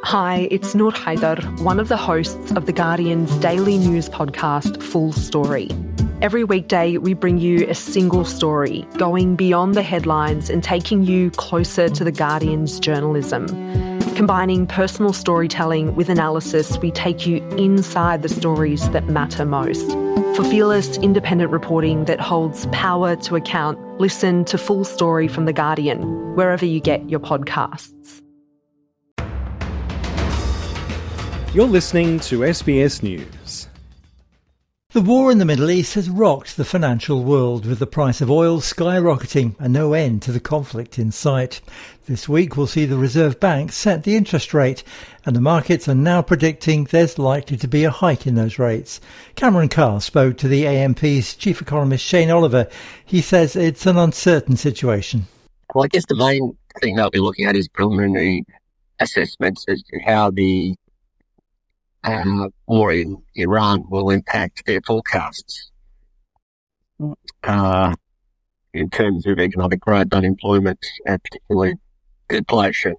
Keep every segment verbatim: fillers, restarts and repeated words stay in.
Hi, it's Noor Haider, one of the hosts of The Guardian's daily news podcast, Full Story. Every weekday, we bring you a single story, going beyond the headlines and taking you closer to The Guardian's journalism. Combining personal storytelling with analysis, we take you inside the stories that matter most. For fearless, independent reporting that holds power to account, listen to Full Story from The Guardian, wherever you get your podcasts. You're listening to S B S News. The war in the Middle East has rocked the financial world, with the price of oil skyrocketing and no end to the conflict in sight. This week we'll see the Reserve Bank set the interest rate, and the markets are now predicting there's likely to be a hike in those rates. Cameron Carr spoke to the A M P's chief economist Shane Oliver. He says it's an uncertain situation. Well, I guess the main thing that we're looking at is preliminary assessments as to how the Uh, war in Iran will impact their forecasts uh, in terms of economic growth, unemployment, and particularly inflation.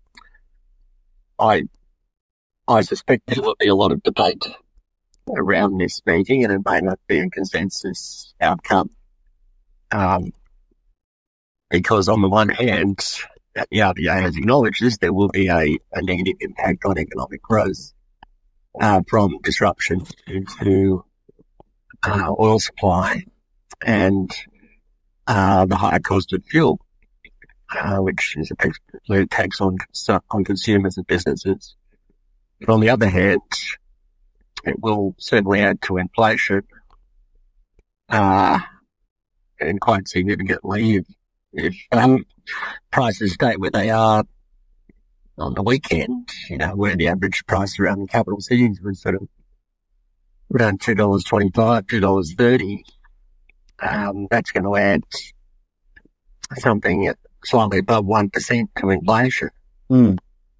I I suspect there will be a lot of debate around this meeting, and it may not be a consensus outcome. Um, because on the one hand, the R B A has acknowledged this, there will be a, a negative impact on economic growth Uh, from disruption due to uh, oil supply and uh, the higher cost of fuel, uh, which is a tax on on consumers and businesses. But on the other hand, it will certainly add to inflation, uh, and quite significantly if, if um, prices stay where they are on the weekend, you know, where the average price around the capital cities was sort of around two dollars twenty-five, two dollars thirty. Um, that's going to add something slightly above one percent to inflation. Mm.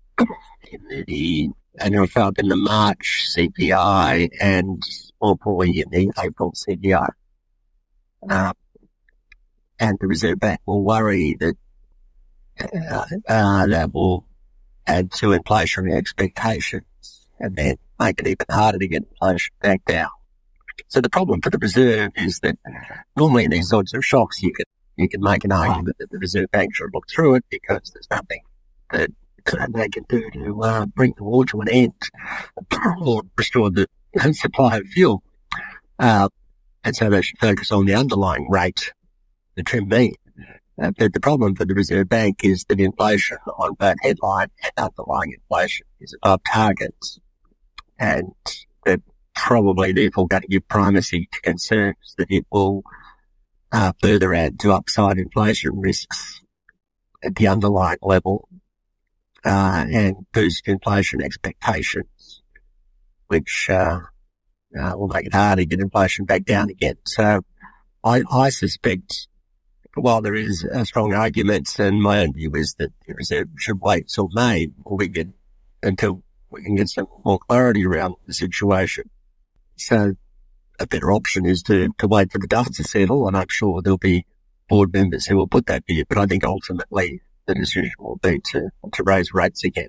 In the, and in fact, in the March C P I and more probably in the April C P I. Uh, and the Reserve Bank will worry that, uh, uh, that will add to inflationary expectations and then make it even harder to get inflation back down. So the problem for the Reserve is that normally in these sorts of shocks you can you can make an argument that the Reserve Bank should look through it because there's nothing that they can do to uh, bring the war to an end or restore the supply of fuel. Uh, and so they should focus on the underlying rate, the trim mean. Uh, but the problem for the Reserve Bank is that inflation on both headline and underlying inflation is above targets, and they're probably therefore going to give primacy to concerns that it will uh, further add to upside inflation risks at the underlying level uh, and boost inflation expectations, which uh, uh, will make it harder to get inflation back down again. So I, I suspect, while there is a strong argument, and my own view is that the Reserve should wait till May or we get, until we can get some more clarity around the situation. So a better option is to, to wait for the dust to settle, and I'm sure there'll be board members who will put that view, but I think ultimately the decision will be to, to raise rates again.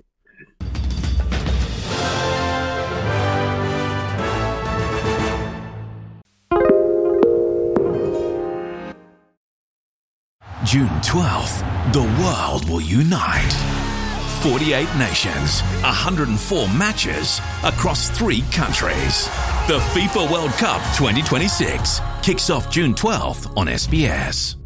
June twelfth, the world will unite. forty-eight nations, one hundred four matches across three countries. The FIFA World Cup twenty twenty-six kicks off June twelfth on S B S.